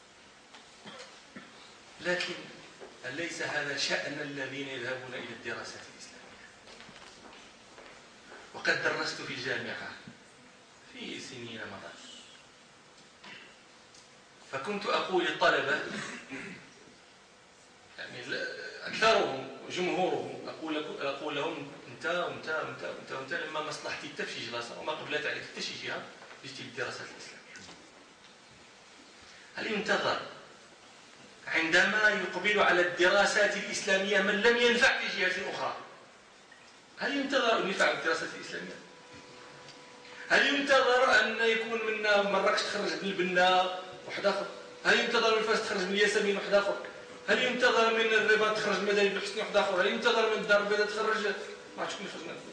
لكن ليس هذا شأن الذين يذهبون إلى الدراسات الإسلامية. وقد درست في الجامعة في سنين مضت، فكنت أقول للطلبة يعني أكثرهم جمهورهم أقول أقول لهم أنت وأنت وأنت وأنت وأنت لما مصلحتي حتى في شي بلاصة وما قبلت عليك حتى شي جهة جيتي للدراسات الإسلامية. هل ينتظر عندما يقبل على الدراسات الإسلامية من لم ينفع في جهة أخرى؟ هل ينتظر أن ينفع بالدراسات الإسلامية؟ هل ينتظر أن يكون منا مراكش تخرج من البنا واحد آخر؟ هل ينتظر من فاس تخرج من الياسمين واحد آخر؟ هل ينتظر من الرباط تخرج من مدارس الحسني واحد آخر؟ هل ينتظر من الدار البيضاء تخرج ما عرفتش شكون يخرج من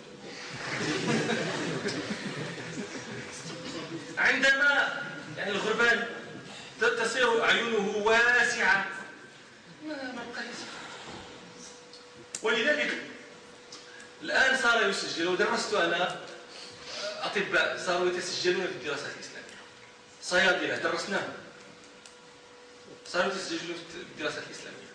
عندما يعني الغربان تصير عيونه واسعة ما ما بقى يسمع. ولذلك الآن صار يسجل ودرست أنا أطباء صاروا يتسجلون في الدراسات الإسلامية، صيادلة درسناها صاروا يتسجلون في الدراسات الإسلامية.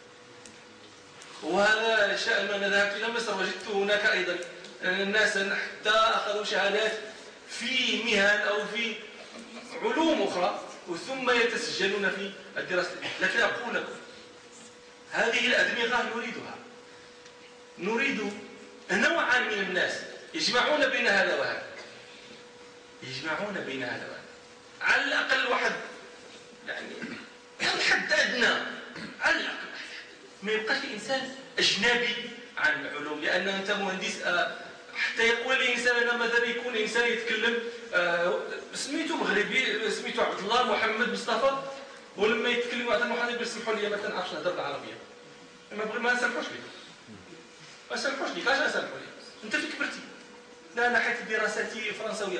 وهذا شأن أنا ذهبت إلى مصر وجدت هناك أيضا الناس حتى أخذوا شهادات في مهن أو في علوم أخرى وثم يتسجلون في الدراسة. لكن أقول لكم هذه الأدمغة نريدها، نريد نوعا من الناس يجمعون بين هذا وهذا، يجمعون بين هذا وهذا على الأقل واحد يعني الحد أدنى، على الأقل ما يبقاش الإنسان أجنبي عن العلوم. لأن أنت مهندس حتى يقول الإنسان أنا مثلا يكون إنسان يتكلم سميته مغربي سميته عبد الله محمد مصطفى ولما يتكلم واحد المحاضر يسمحوا لي ما تنعرفش نهضر بالعربية ما بغي ما نسامحوش لي ما نسامحوش لي كاش نسامحوا لي أنت في كبرتي لا أنا حيث دراساتي فرنسوية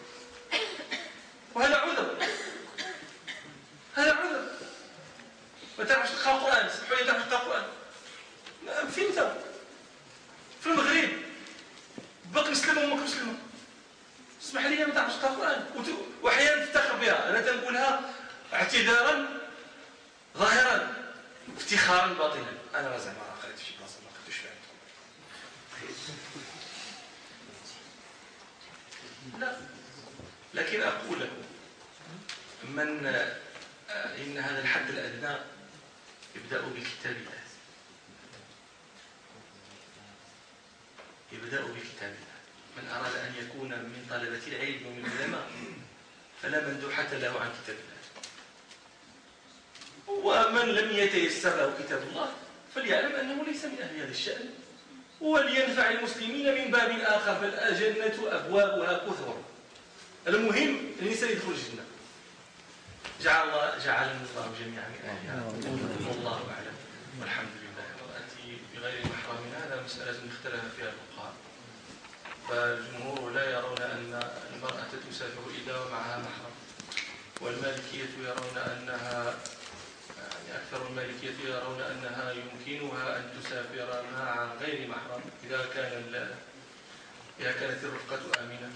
وهذا عذر، هذا عذر ما تعرفش تقرأ القرآن سمحوا لي تعرفش تقرأ القرآن فين أنت؟ في المغرب باقي نسلموا وما كنسلموا اسمح لي ما تعرفش تقرأ القرآن وأحيانا تفتخر بها. أنا تنقولها اعتذارا ظاهرا افتخارا باطنا أنا زعما راه قريت في شي بلاصة ما قريتوش فيها لا. لكن أقول لكم من إن هذا الحد الأدنى يبدأ بالكتاب الله، يبدأ بكتاب الله. من أراد أن يكون من طلبة العلم ومن العلماء فلا مندوحة له عن كتاب الله، ومن لم يتيسر له كتاب الله فليعلم أنه ليس من أهل هذا الشأن ولينفع المسلمين من باب آخر فالجنة أبوابها كثر. المهم الإنسان يدخل الجنة. جعل الله جعلنا الله جميعا من أهلها والله أعلم والحمد لله. وأتي بغير محرم هذا مسألة اختلف فيها الفقهاء، فالجمهور لا يرون أن المرأة تسافر إلا ومعها محرم، والمالكية يرون أنها يعني أكثر المالكية يرون أنها يمكنها أن تسافر مع غير محرم إذا كان إذا كانت الرفقة آمنة.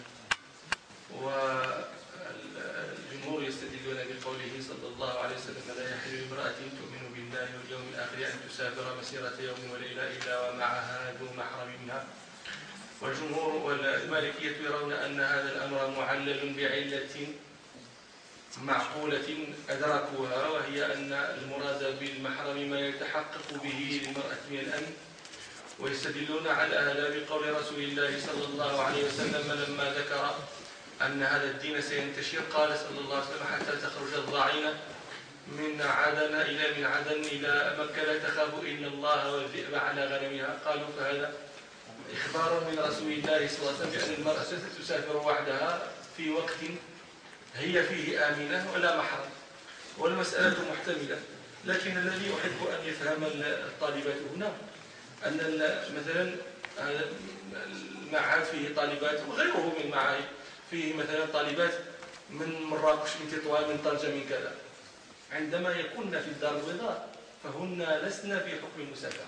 والجمهور يستدلون بقوله صلى الله عليه وسلم لا يحل لامرأة تؤمن بالله واليوم الآخر أن تسافر مسيرة يوم وليلة إلا ومعها ذو محرم منها. والجمهور والمالكية يرون أن هذا الأمر معلل بعلة معقولة أدركوها، وهي أن المراد بالمحرم ما يتحقق به للمرأة من الأمن. ويستدلون على هذا بقول رسول الله صلى الله عليه وسلم لما ذكر أن هذا الدين سينتشر قال صلى الله عليه وسلم حتى تخرج الضعينة من عدن إلى من عدن إلى مكة لا تخاف إلا الله والذئب على غنمها. قالوا فهذا إخبار من رسول الله صلى الله عليه وسلم بأن المرأة ستسافر وحدها في وقت هي فيه آمنة ولا محرم، والمسألة محتملة. لكن الذي أحب أن يفهم الطالبات هنا أن مثلا المعهد فيه طالبات وغيره من المعاهد فيه مثلا طالبات من مراكش من تطوان من طنجة من كذا، عندما يكون في الدار البيضاء فهن لسنا في حكم المسافرة.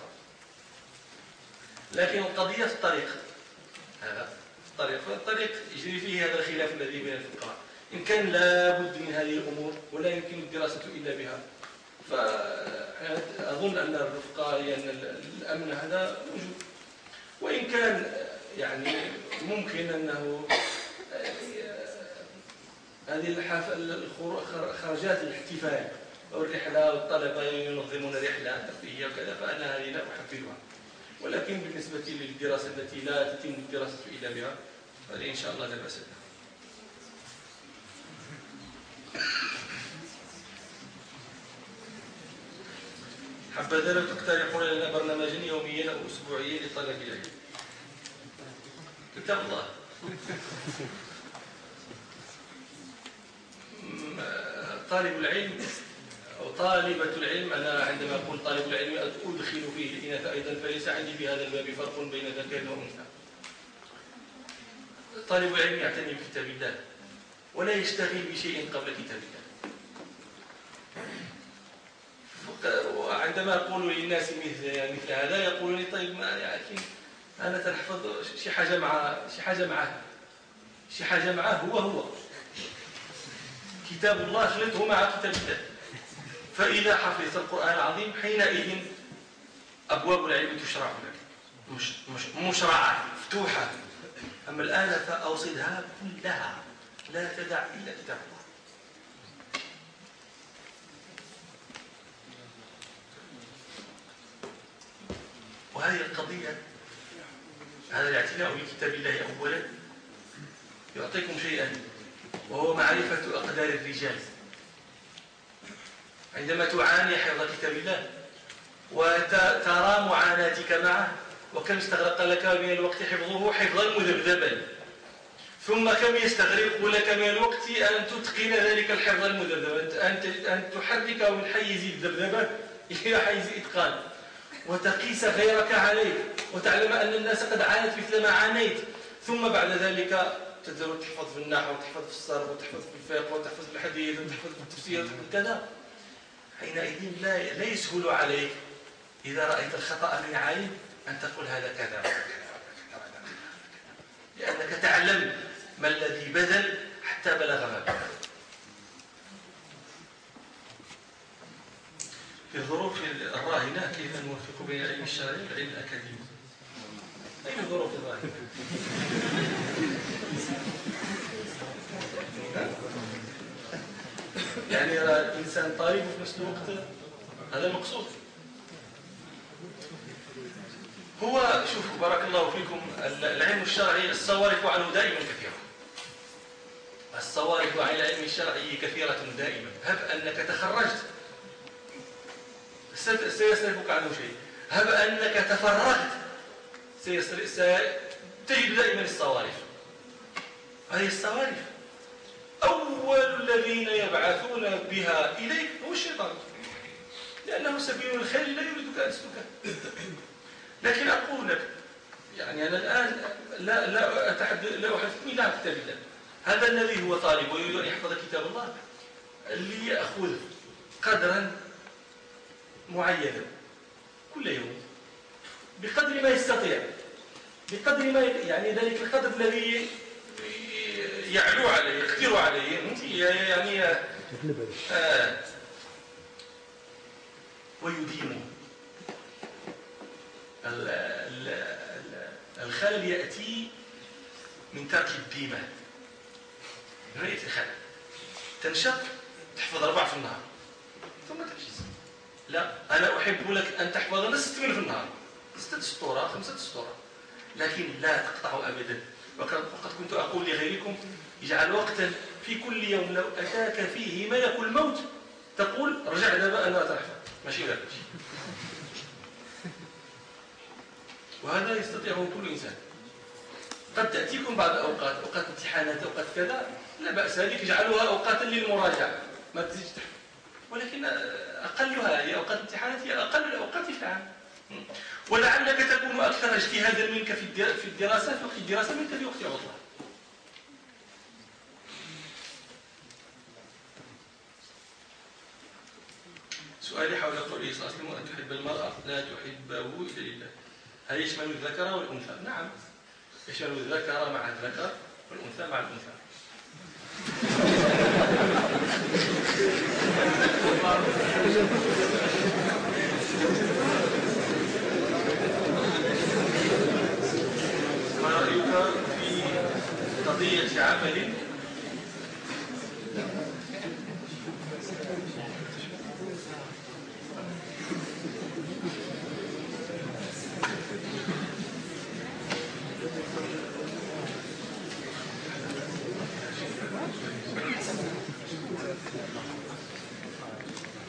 لكن القضية في الطريق، هذا الطريق فالطريق يجري فيه هذا الخلاف الذي بين الفقهاء إن كان لا بد من هذه الأمور ولا يمكن الدراسة إلا بها. فأظن أن الرفقة لأن الأمن هذا موجود، وإن كان يعني ممكن أنه هذه الخرجات الاحتفال أو الرحلة والطلبة ينظمون رحلة ترفيهية وكذا، فأنا هذه لا أحفلها. ولكن بالنسبة للدراسة التي لا تتم الدراسة إلا بها فهذه إن شاء الله لا بأس بها. حبذا لو تقترحون لنا برنامجا يوميا أو أسبوعيا لطلب العلم. كتاب الله. طالب العلم أو طالبة العلم، أنا عندما أقول طالب العلم أدخل فيه الإناث أيضا، فليس عندي في هذا الباب فرق بين ذكر وأنثى. طالب العلم يعتني بكتاب الله ولا يشتغل بشيء قبل كتاب الله. وعندما أقول للناس مثل مثل هذا يقولون لي طيب ما يعني أنا تنحفظ شي حاجة مع شي حاجة معه شي حاجة معه هو هو كتاب الله خلطه مع كتاب الله. فإذا حفظت القرآن العظيم حينئذ أبواب العلم تشرع لك، مش مش مشرعة مفتوحة. أما الآن فأوصدها كلها، لا تدع إلا كتاب الله. وهذه القضية، هذا الاعتناء بكتاب الله أولا يعطيكم شيئا، وهو معرفة أقدار الرجال. عندما تعاني حفظ كتاب الله وترى معاناتك معه، وكم استغرق لك من الوقت حفظه حفظا مذبذبا، ثم كم يستغرق لك من الوقت أن تتقن ذلك الحفظ المذبذب، أن تحركه من حيز الذبذبة إلى حيز الإتقان، وتقيس غيرك عليه، وتعلم أن الناس قد عانت مثل ما عانيت. ثم بعد ذلك تقدر تحفظ في النحو وتحفظ في الصرف وتحفظ في الفقه وتحفظ في الحديث وتحفظ في التفسير وكذا. حينئذ لا لا يسهل عليك إذا رأيت الخطأ من عين أن تقول هذا كذا، لأنك تعلم ما الذي بذل حتى بلغ ما بلغ. في الظروف الراهنة كيف نوفق بين العلم الشرعي والعلم الأكاديمي؟ أي الظروف الراهنة؟ يعني الإنسان طالب وفي نفس الوقت هذا المقصود. هو شوفوا بارك الله فيكم، العلم الشرعي الصوارف عنه دائما كثيرة. الصوارف عن العلم الشرعي كثيرة دائما. هب أنك تخرجت سيصرفك عنه شيء، هب أنك تفرغت ستجد دائما الصوارف. هذه الصوارف أول الذين يبعثون بها إليك هو الشيطان، لأنه سبيل الخير لا يريدك أن تسلكه. لكن أقول لك يعني أنا الآن لا لا أتحدث لا أحدثكم إلا عن كتاب الله. هذا الذي هو طالب ويريد أن يحفظ كتاب الله اللي يأخذ قدرا معينا كل يوم بقدر ما يستطيع، بقدر ما يعني ذلك القدر الذي يعلو عليه يقدر عليه يعني آه ويديمه. الخلل يأتي من ترك الديمة، من رأية الخلل. تنشط تحفظ أربع في النهار ثم تعجز. لا، أنا أحب لك أن تحفظ نص ستين في النهار، ستة سطورة خمسة سطورة، لكن لا تقطع أبدا. وقد كنت أقول لغيركم اجعل وقتا في كل يوم لو أتاك فيه ملك الموت تقول رجع دابا أنا أتحفظ، ماشي لا. وهذا يستطيعه كل إنسان. قد تأتيكم بعض أوقات، أوقات امتحانات، أوقات كذا، لا بأس، هذه اجعلوها أوقاتا للمراجعة ما تزيدش تحفظ، ولكن أقلها هي أوقات امتحانات، هي أقل الأوقات في العام. ولعلك تكون أكثر اجتهادا منك في الدراسة في وقت الدراسة منك في وقت العطلة. سؤالي حول قوله صلى الله عليه وسلم أن تحب المرأة لا تحبه إلا لله، هل يشمل الذكر والأنثى؟ نعم، يشمل الذكر مع الذكر والأنثى مع الأنثى. ما رأيك في قضية عمل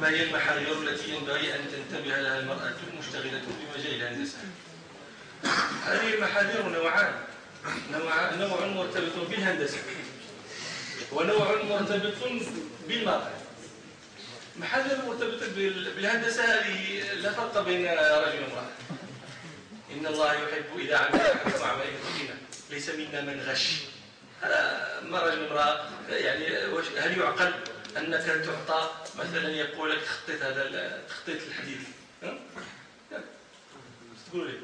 ما هي المحاذير التي ينبغي أن تنتبه لها المرأة المشتغلة بمجال الهندسة؟ هذه المحاذير نوعان، نوع, نوع مرتبط بالهندسة ونوع مرتبط بالمرأة. محاذير مرتبطة بالهندسة هذه لا فرق بين رجل وامرأة. إن الله يحب إذا عمل أحدكم عملا يتقينا، ليس منا من غش. هذا ما رجل وامرأة يعني هل يعقل أنك تعطى مثلا يقول لك خطيت هذا خطيت الحديث؟ ها؟ تقول لي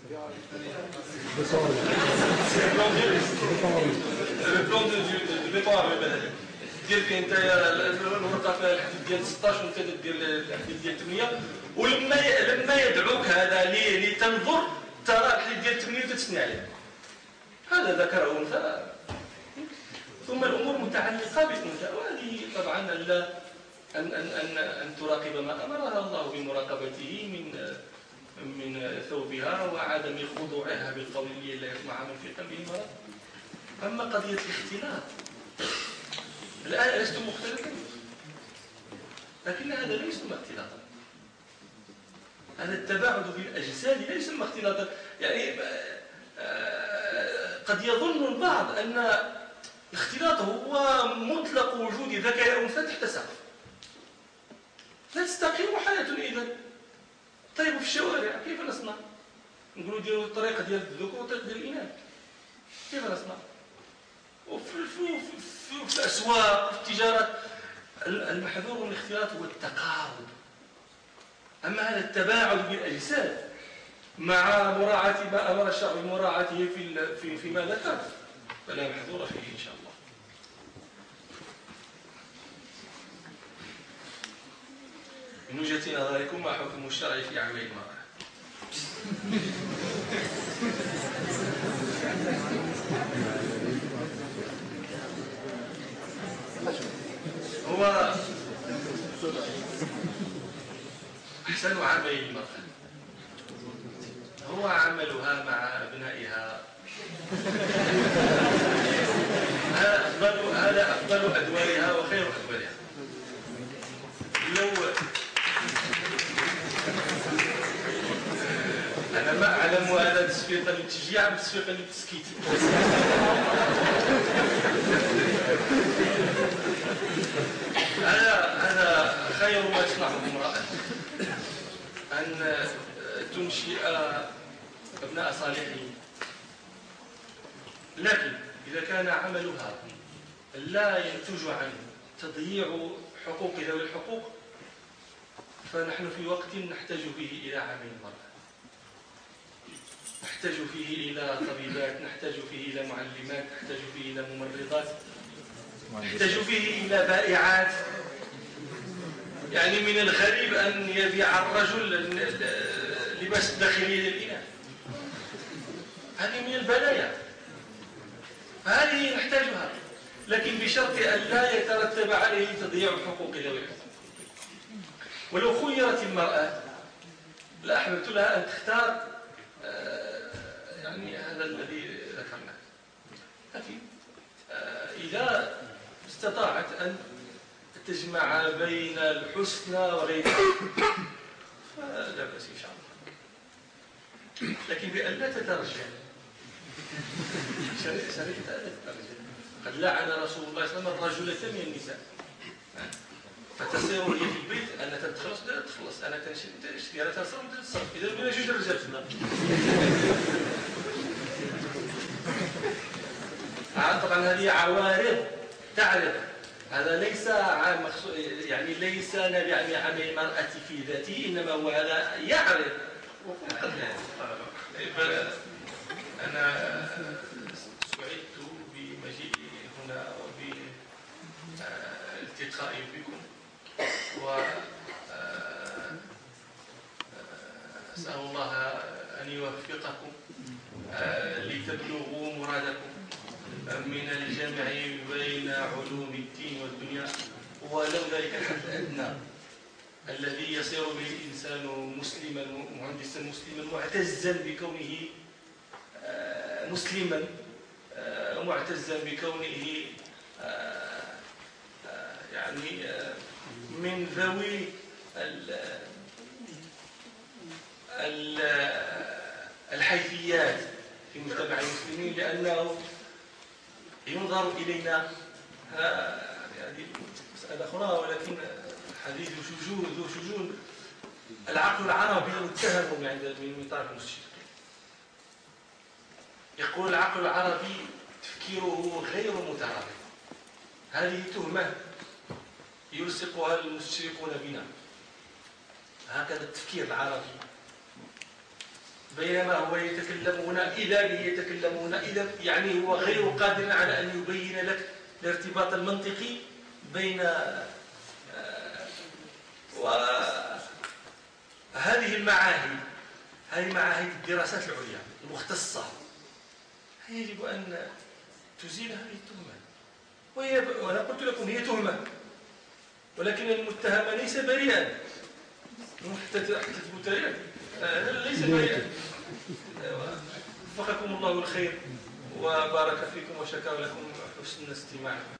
البلان دو ديبار مثلا دير فيه انت الورقه فيها الحديد ديال ستطاش وانت دير الحديد ديال ثمانية، ولما لما يدعوك هذا لتنظر ترى الحديد ديال ثمانية وتتسنى عليه. هذا ذكر او انثى. ثم الامور متعلقه بالانثى، وهذه طبعا لا ان ان ان ان تراقب ما امرها الله بمراقبته من من ثوبها وعدم خضوعها بالقول لا يسمع من في قلبه مرض. اما قضيه الاختلاط الآن لستم مختلفين، لكن هذا لا يسمى اختلاطا. هذا التباعد بالأجساد لا يسمى اختلاطا. يعني قد يظن البعض أن الاختلاط هو مطلق وجود ذكر وأنثى تحت سقف. لا تستقيم حياة إذن. طيب في الشوارع كيف نصنع؟ نقولوا ديروا الطريقة ديال الذكور والطريقة ديال الإناث. كيف نصنع؟ وفي في الأسواق وفي التجارة المحذور من الاختلاط هو التقارب. أما هذا التباعد بالأجساد مع مراعاة ما أمر الشرع بمراعاته في في فيما ذكر فلا محذور فيه إن شاء الله. من وجهة نظركم ما حكم الشرع في عمل المرأة؟ هو أحسن عمل المرأة هو عملها مع أبنائها. هذا أفضل هذا أفضل أدوارها وخير أدوارها. لو أنا ما أعلم هذا تصفيقا للتشجيع أم تصفيقا للتسكيت. هذا هذا خير ما تصنعه امرأة أن تنشئ أبناء صالحين. لكن إذا كان عملها لا ينتج عنه تضييع حقوق ذوي الحقوق فنحن في وقت نحتاج فيه إلى عمل المرأة، نحتاج فيه إلى طبيبات، نحتاج فيه إلى معلمات، نحتاج فيه إلى ممرضات، نحتاج فيه إلى بائعات. يعني من الغريب أن يبيع الرجل لباس الداخلية للإناث. هذه من البلايا، هذه نحتاجها، لكن بشرط أن لا يترتب عليه تضييع حقوق ذوي الحقوق. ولو خيرت المرأة لأحببت لها أن تختار يعني هذا الذي ذكرناه، لكن إذا استطاعت أن تجمع بين الحسنى وغيرها فلا بأس إن شاء الله، لكن بأن لا تترجل. شريكة لا تترجل. قد لعن رسول الله صلى الله عليه وسلم الرجلة من النساء، فتصير هي في البيت أنا تتخلص لا تخلص، أنا تنشري أنا تصرف ولا تصرف. إذا بين جوج رجال فينا. طبعا هذه عوارض تعرف هذا ليس عام يعني ليس يعني عن المرأة في ذاته، إنما هو هذا يعرف. أنا سعدت بمجيئي هنا وبالتقائي بكم، وأسأل الله أن يوفقكم لتبلغوا مرادكم من الجمع بين علوم الدين والدنيا، ولو ذلك الحد الأدنى الذي يصير به الإنسان مسلما مهندسا مسلما معتزا بكونه مسلما معتزا بكونه يعني من ذوي الحيثيات في مجتمع المسلمين، لأنه ينظر إلينا، هذه مسألة أخرى، ولكن الحديث شجون ذو شجون. العقل العربي متهم عند من طرف المستشرقين. يقول العقل العربي تفكيره غير مترابط. هذه تهمة يلصقها المستشرقون بنا. هكذا التفكير العربي، بينما هو يتكلمون إذا به يتكلمون إذا، يعني هو غير قادر على أن يبين لك الارتباط المنطقي بين وهذه المعاهد، هذه معاهد الدراسات العليا المختصة، يجب أن تزيل هذه التهمة. وأنا قلت لكم هي تهمة، ولكن المتهم ليس بريئا حتى تثبت ليس بريئا. وفقكم الله الخير وبارك فيكم وشكر لكم حسن استماعكم.